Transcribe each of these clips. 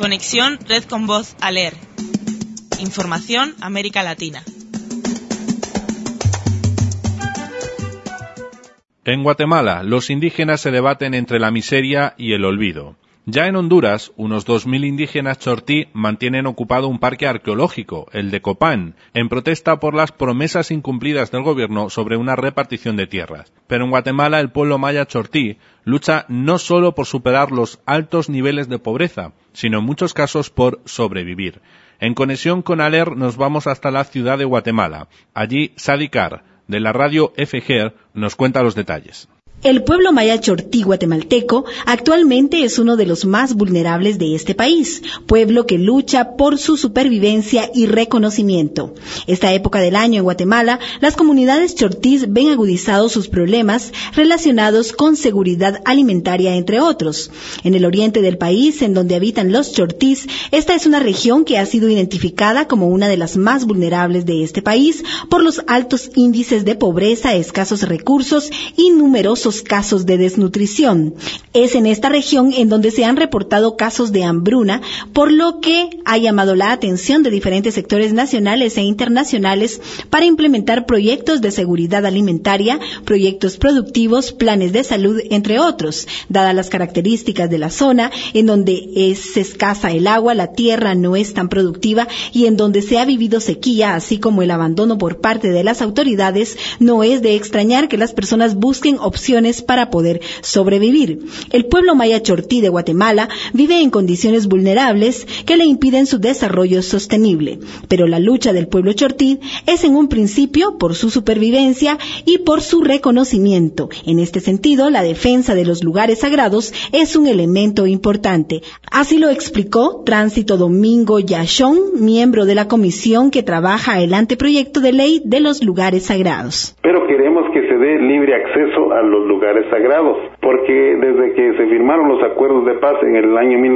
Conexión Red con Voz ALER. Información América Latina. En Guatemala, los indígenas se debaten entre la miseria y el olvido. Ya en Honduras, unos 2.000 indígenas chortí mantienen ocupado un parque arqueológico, el de Copán, en protesta por las promesas incumplidas del gobierno sobre una repartición de tierras. Pero en Guatemala, el pueblo maya chortí lucha no solo por superar los altos niveles de pobreza, sino en muchos casos por sobrevivir. En conexión con ALER nos vamos hasta la ciudad de Guatemala. Allí, Sadi Carr, de la radio FGER, nos cuenta los detalles. El pueblo maya chortí guatemalteco actualmente es uno de los más vulnerables de este país, pueblo que lucha por su supervivencia y reconocimiento. Esta época del año en Guatemala, las comunidades chortís ven agudizados sus problemas relacionados con seguridad alimentaria, entre otros. En el oriente del país, en donde habitan los chortís, esta es una región que ha sido identificada como una de las más vulnerables de este país por los altos índices de pobreza, escasos recursos y numerosos casos de desnutrición. Es en esta región en donde se han reportado casos de hambruna, por lo que ha llamado la atención de diferentes sectores nacionales e internacionales para implementar proyectos de seguridad alimentaria, proyectos productivos, planes de salud, entre otros. Dadas las características de la zona, en donde es escasa el agua, la tierra no es tan productiva y en donde se ha vivido sequía, así como el abandono por parte de las autoridades, no es de extrañar que las personas busquen opciones para poder sobrevivir. El pueblo maya chortí de Guatemala vive en condiciones vulnerables que le impiden su desarrollo sostenible, pero la lucha del pueblo chortí es en un principio por su supervivencia y por su reconocimiento. En este sentido, la defensa de los lugares sagrados es un elemento importante. Así lo explicó Tránsito Domingo Yashón, miembro de la comisión que trabaja el anteproyecto de ley de los lugares sagrados. Pero queremos que se dé libre acceso a los lugares sagrados, porque desde que se firmaron los acuerdos de paz en el año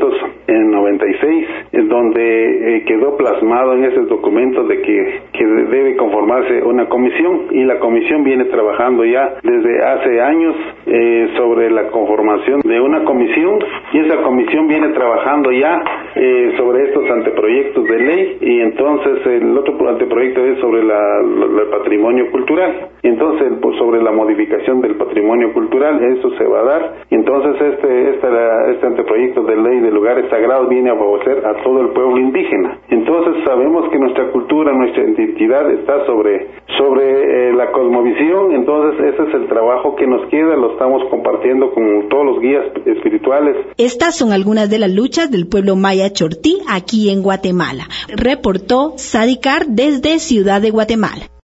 1996, en donde quedó plasmado en esos documentos de que debe conformarse una comisión, y la comisión viene trabajando ya desde hace años sobre la conformación de una comisión, y esa comisión viene trabajando ya sobre estos anteproyectos de ley, y entonces el otro anteproyecto es sobre el patrimonio cultural. Entonces, sobre la modificación del patrimonio cultural, eso se va a dar. Entonces, este anteproyecto de ley de lugares sagrados viene a favorecer a todo el pueblo indígena. Entonces, sabemos que nuestra cultura, nuestra identidad está sobre la cosmovisión. Entonces, ese es el trabajo que nos queda, lo estamos compartiendo con todos los guías espirituales. Estas son algunas de las luchas del pueblo maya chortí aquí en Guatemala. Reportó Sadi Carr desde Ciudad de Guatemala.